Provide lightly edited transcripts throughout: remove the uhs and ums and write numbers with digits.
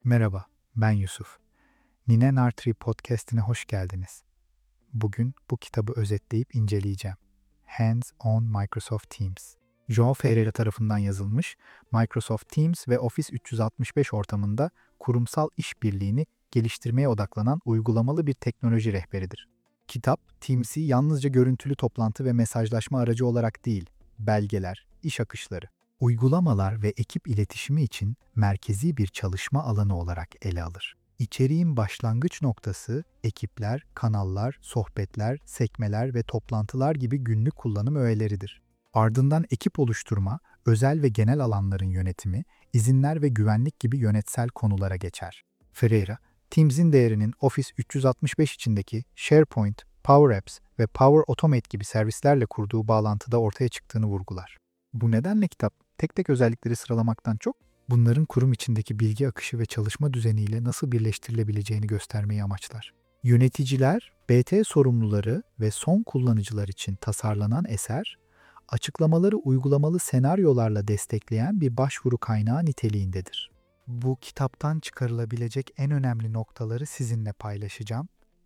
Merhaba, ben Yusuf. Nine Nartree Podcast'ine hoş geldiniz. Bugün bu kitabı özetleyip inceleyeceğim. Hands on Microsoft Teams. João Ferreira tarafından yazılmış, Microsoft Teams ve Office 365 ortamında kurumsal işbirliğini geliştirmeye odaklanan uygulamalı bir teknoloji rehberidir. Kitap, Teams'i yalnızca görüntülü toplantı ve mesajlaşma aracı olarak değil, belgeler, iş akışları, uygulamalar ve ekip iletişimi için merkezi bir çalışma alanı olarak ele alır. İçeriğin başlangıç noktası, ekipler, kanallar, sohbetler, sekmeler ve toplantılar gibi günlük kullanım öğeleridir. Ardından ekip oluşturma, özel ve genel alanların yönetimi, izinler ve güvenlik gibi yönetsel konulara geçer. Ferreira, Teams'in değerinin Office 365 içindeki SharePoint, Power Apps ve Power Automate gibi servislerle kurduğu bağlantıda ortaya çıktığını vurgular. Bu nedenle kitap, tek tek özellikleri sıralamaktan çok, bunların kurum içindeki bilgi akışı ve çalışma düzeniyle nasıl birleştirilebileceğini göstermeyi amaçlar. Yöneticiler, BT sorumluları ve son kullanıcılar için tasarlanan eser, açıklamaları uygulamalı senaryolarla destekleyen bir başvuru kaynağı niteliğindedir. Bu kitaptan çıkarılabilecek en önemli noktaları sizinle paylaşacağım.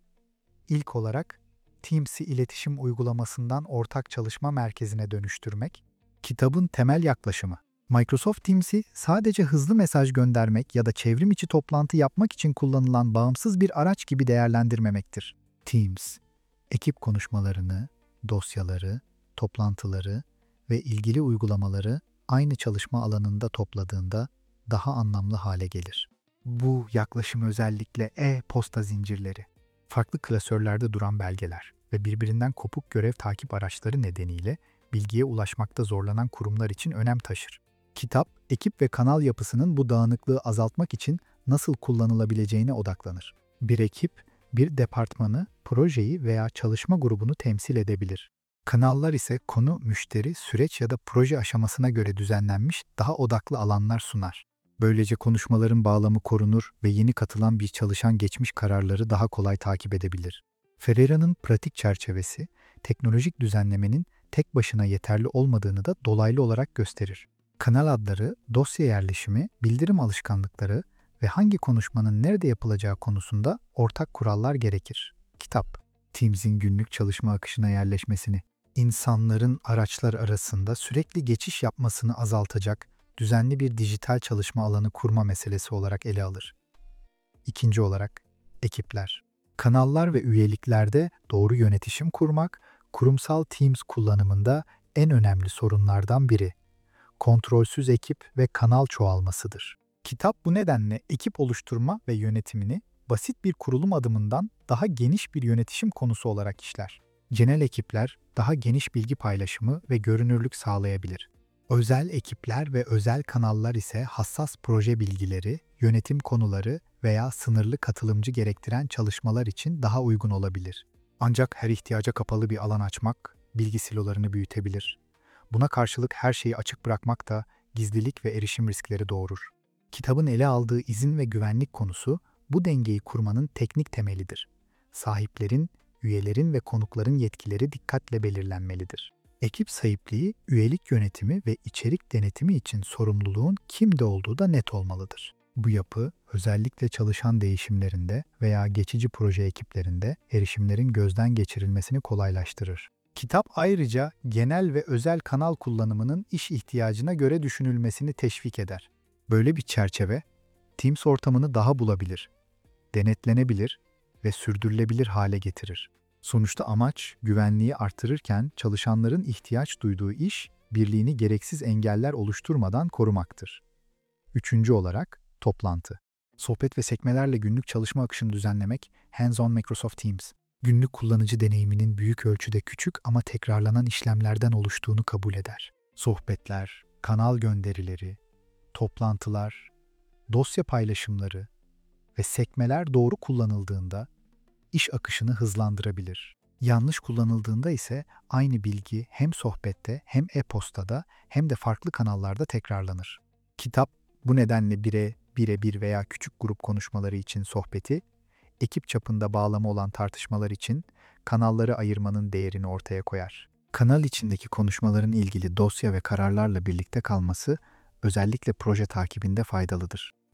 İlk olarak, Teams'i iletişim uygulamasından ortak çalışma merkezine dönüştürmek, kitabın temel yaklaşımı. Microsoft Teams'i sadece hızlı mesaj göndermek ya da çevrim içi toplantı yapmak için kullanılan bağımsız bir araç gibi değerlendirmemektir. Teams, ekip konuşmalarını, dosyaları, toplantıları ve ilgili uygulamaları aynı çalışma alanında topladığında daha anlamlı hale gelir. Bu yaklaşım özellikle e-posta zincirleri, farklı klasörlerde duran belgeler ve birbirinden kopuk görev takip araçları nedeniyle bilgiye ulaşmakta zorlanan kurumlar için önem taşır. Kitap, ekip ve kanal yapısının bu dağınıklığı azaltmak için nasıl kullanılabileceğine odaklanır. Bir ekip, bir departmanı, projeyi veya çalışma grubunu temsil edebilir. Kanallar ise konu, müşteri, süreç ya da proje aşamasına göre düzenlenmiş daha odaklı alanlar sunar. Böylece konuşmaların bağlamı korunur ve yeni katılan bir çalışan geçmiş kararları daha kolay takip edebilir. Ferreira'nın pratik çerçevesi, teknolojik düzenlemenin tek başına yeterli olmadığını da dolaylı olarak gösterir. Kanal adları, dosya yerleşimi, bildirim alışkanlıkları ve hangi konuşmanın nerede yapılacağı konusunda ortak kurallar gerekir. Kitap, Teams'in günlük çalışma akışına yerleşmesini, insanların araçlar arasında sürekli geçiş yapmasını azaltacak düzenli bir dijital çalışma alanı kurma meselesi olarak ele alır. İkinci olarak, ekipler. Kanallar ve üyeliklerde doğru yönetişim kurmak, kurumsal Teams kullanımında en önemli sorunlardan biri. Kontrolsüz ekip ve kanal çoğalmasıdır. Kitap bu nedenle ekip oluşturma ve yönetimini basit bir kurulum adımından daha geniş bir yönetişim konusu olarak işler. Genel ekipler daha geniş bilgi paylaşımı ve görünürlük sağlayabilir. Özel ekipler ve özel kanallar ise hassas proje bilgileri, yönetim konuları veya sınırlı katılımcı gerektiren çalışmalar için daha uygun olabilir. Ancak her ihtiyaca kapalı bir alan açmak, bilgi silolarını büyütebilir. Buna karşılık her şeyi açık bırakmak da gizlilik ve erişim riskleri doğurur. Kitabın ele aldığı izin ve güvenlik konusu bu dengeyi kurmanın teknik temelidir. Sahiplerin, üyelerin ve konukların yetkileri dikkatle belirlenmelidir. Ekip sahipliği, üyelik yönetimi ve içerik denetimi için sorumluluğun kimde olduğu da net olmalıdır. Bu yapı, özellikle çalışan değişimlerinde veya geçici proje ekiplerinde erişimlerin gözden geçirilmesini kolaylaştırır. Kitap ayrıca genel ve özel kanal kullanımının iş ihtiyacına göre düşünülmesini teşvik eder. Böyle bir çerçeve, Teams ortamını daha bulabilir, denetlenebilir ve sürdürülebilir hale getirir. Sonuçta amaç, güvenliği artırırken çalışanların ihtiyaç duyduğu iş, birliğini gereksiz engeller oluşturmadan korumaktır. Üçüncü olarak, toplantı. Sohbet ve sekmelerle günlük çalışma akışını düzenlemek, Hands-on Microsoft Teams. Günlük kullanıcı deneyiminin büyük ölçüde küçük ama tekrarlanan işlemlerden oluştuğunu kabul eder. Sohbetler, kanal gönderileri, toplantılar, dosya paylaşımları ve sekmeler doğru kullanıldığında iş akışını hızlandırabilir. Yanlış kullanıldığında ise aynı bilgi hem sohbette hem e-postada hem de farklı kanallarda tekrarlanır. Kitap bu nedenle birebir veya küçük grup konuşmaları için sohbeti, ekip çapında bağlamı olan tartışmalar için kanalları ayırmanın değerini ortaya koyar. Kanal içindeki konuşmaların ilgili dosya ve kararlarla birlikte kalması özellikle proje takibinde faydalıdır.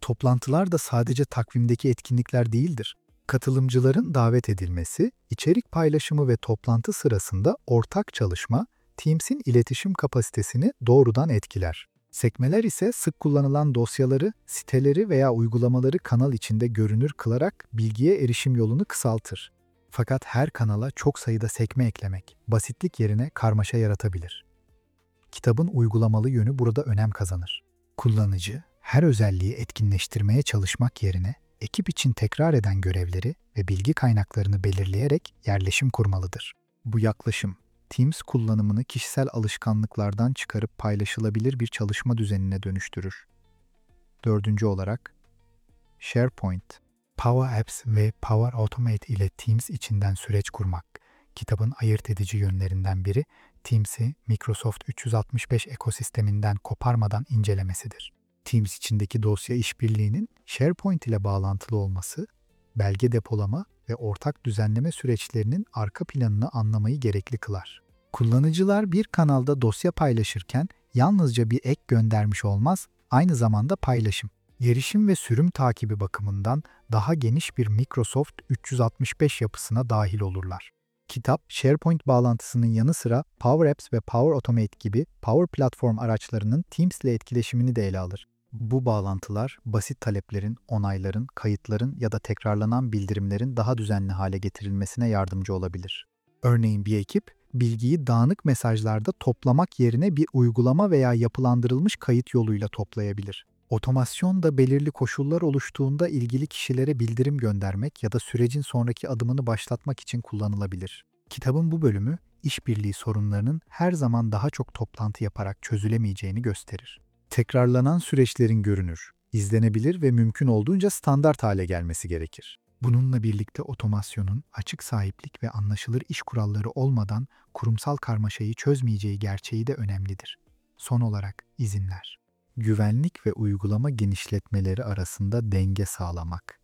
Toplantılar da sadece takvimdeki etkinlikler değildir. Katılımcıların davet edilmesi, içerik paylaşımı ve toplantı sırasında ortak çalışma, Teams'in iletişim kapasitesini doğrudan etkiler. Sekmeler ise sık kullanılan dosyaları, siteleri veya uygulamaları kanal içinde görünür kılarak bilgiye erişim yolunu kısaltır. Fakat her kanala çok sayıda sekme eklemek, basitlik yerine karmaşa yaratabilir. Kitabın uygulamalı yönü burada önem kazanır. Kullanıcı, her özelliği etkinleştirmeye çalışmak yerine ekip için tekrar eden görevleri ve bilgi kaynaklarını belirleyerek yerleşim kurmalıdır. Bu yaklaşım, Teams kullanımını kişisel alışkanlıklardan çıkarıp paylaşılabilir bir çalışma düzenine dönüştürür. Dördüncü olarak, SharePoint, Power Apps ve Power Automate ile Teams içinden süreç kurmak. Kitabın ayırt edici yönlerinden biri, Teams'i Microsoft 365 ekosisteminden koparmadan incelemesidir. Teams içindeki dosya işbirliğinin SharePoint ile bağlantılı olması, belge depolama ve ortak düzenleme süreçlerinin arka planını anlamayı gerekli kılar. Kullanıcılar bir kanalda dosya paylaşırken yalnızca bir ek göndermiş olmaz, aynı zamanda paylaşım, erişim ve sürüm takibi bakımından daha geniş bir Microsoft 365 yapısına dahil olurlar. Kitap, SharePoint bağlantısının yanı sıra Power Apps ve Power Automate gibi Power Platform araçlarının Teams ile etkileşimini de ele alır. Bu bağlantılar, basit taleplerin, onayların, kayıtların ya da tekrarlanan bildirimlerin daha düzenli hale getirilmesine yardımcı olabilir. Örneğin bir ekip, bilgiyi dağınık mesajlarda toplamak yerine bir uygulama veya yapılandırılmış kayıt yoluyla toplayabilir. Otomasyon da belirli koşullar oluştuğunda ilgili kişilere bildirim göndermek ya da sürecin sonraki adımını başlatmak için kullanılabilir. Kitabın bu bölümü, işbirliği sorunlarının her zaman daha çok toplantı yaparak çözülemeyeceğini gösterir. Tekrarlanan süreçlerin görünür, izlenebilir ve mümkün olduğunca standart hale gelmesi gerekir. Bununla birlikte otomasyonun açık sahiplik ve anlaşılır iş kuralları olmadan kurumsal karmaşayı çözmeyeceği gerçeği de önemlidir. Son olarak izinler. Güvenlik ve uygulama genişletmeleri arasında denge sağlamak.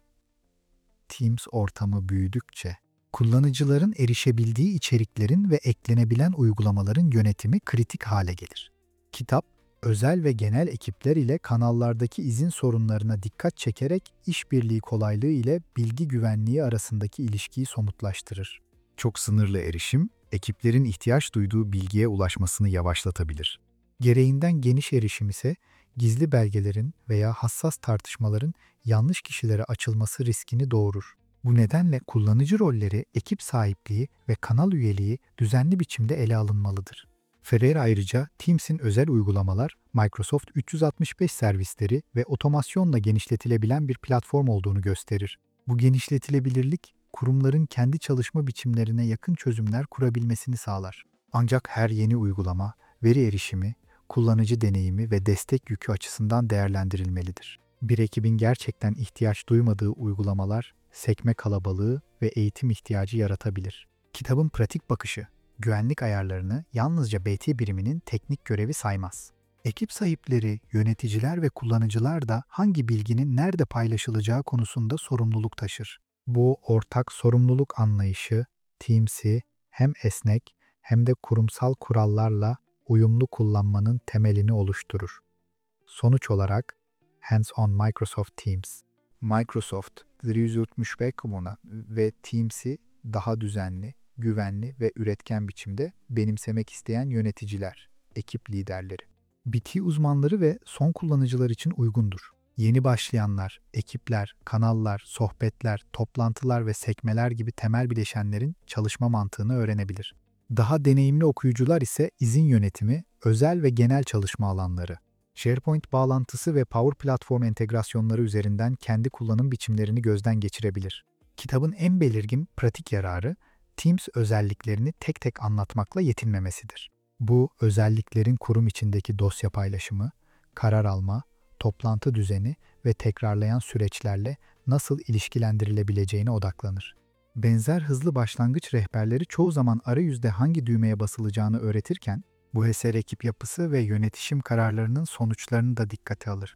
Teams ortamı büyüdükçe, kullanıcıların erişebildiği içeriklerin ve eklenebilen uygulamaların yönetimi kritik hale gelir. Kitap, özel ve genel ekipler ile kanallardaki izin sorunlarına dikkat çekerek işbirliği kolaylığı ile bilgi güvenliği arasındaki ilişkiyi somutlaştırır. Çok sınırlı erişim, ekiplerin ihtiyaç duyduğu bilgiye ulaşmasını yavaşlatabilir. Gereğinden geniş erişim ise, gizli belgelerin veya hassas tartışmaların yanlış kişilere açılması riskini doğurur. Bu nedenle kullanıcı rolleri, ekip sahipliği ve kanal üyeliği düzenli biçimde ele alınmalıdır. Ferrer ayrıca Teams'in özel uygulamalar, Microsoft 365 servisleri ve otomasyonla genişletilebilen bir platform olduğunu gösterir. Bu genişletilebilirlik, kurumların kendi çalışma biçimlerine yakın çözümler kurabilmesini sağlar. Ancak her yeni uygulama, veri erişimi, kullanıcı deneyimi ve destek yükü açısından değerlendirilmelidir. Bir ekibin gerçekten ihtiyaç duymadığı uygulamalar, sekme kalabalığı ve eğitim ihtiyacı yaratabilir. Kitabın pratik bakışı, güvenlik ayarlarını yalnızca BT biriminin teknik görevi saymaz. Ekip sahipleri, yöneticiler ve kullanıcılar da hangi bilginin nerede paylaşılacağı konusunda sorumluluk taşır. Bu ortak sorumluluk anlayışı, Teams'i hem esnek hem de kurumsal kurallarla uyumlu kullanmanın temelini oluşturur. Sonuç olarak, Hands-on Microsoft Teams, Microsoft 365 ve Teams'i daha düzenli, güvenli ve üretken biçimde benimsemek isteyen yöneticiler, ekip liderleri, BT uzmanları ve son kullanıcılar için uygundur. Yeni başlayanlar, ekipler, kanallar, sohbetler, toplantılar ve sekmeler gibi temel bileşenlerin çalışma mantığını öğrenebilir. Daha deneyimli okuyucular ise izin yönetimi, özel ve genel çalışma alanları, SharePoint bağlantısı ve Power Platform entegrasyonları üzerinden kendi kullanım biçimlerini gözden geçirebilir. Kitabın en belirgin pratik yararı, Teams özelliklerini tek tek anlatmakla yetinmemesidir. Bu, özelliklerin kurum içindeki dosya paylaşımı, karar alma, toplantı düzeni ve tekrarlayan süreçlerle nasıl ilişkilendirilebileceğine odaklanır. Benzer hızlı başlangıç rehberleri çoğu zaman arayüzde hangi düğmeye basılacağını öğretirken, bu eser ekip yapısı ve yönetişim kararlarının sonuçlarını da dikkate alır.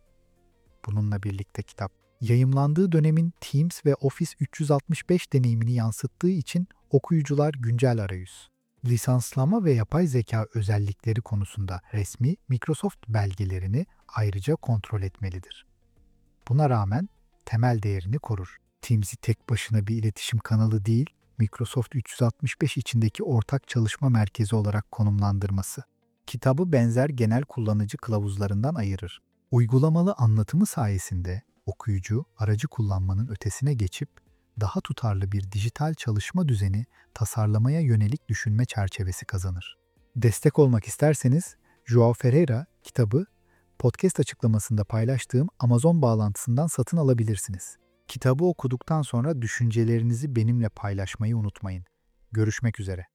Bununla birlikte kitap, yayımlandığı dönemin Teams ve Office 365 deneyimini yansıttığı için okuyucular güncel arayüz, lisanslama ve yapay zeka özellikleri konusunda resmi Microsoft belgelerini ayrıca kontrol etmelidir. Buna rağmen temel değerini korur. Teams'i tek başına bir iletişim kanalı değil, Microsoft 365 içindeki ortak çalışma merkezi olarak konumlandırması, kitabı benzer genel kullanıcı kılavuzlarından ayırır. Uygulamalı anlatımı sayesinde okuyucu aracı kullanmanın ötesine geçip daha tutarlı bir dijital çalışma düzeni tasarlamaya yönelik düşünme çerçevesi kazanır. Destek olmak isterseniz Joao Ferreira kitabı podcast açıklamasında paylaştığım Amazon bağlantısından satın alabilirsiniz. Kitabı okuduktan sonra düşüncelerinizi benimle paylaşmayı unutmayın. Görüşmek üzere.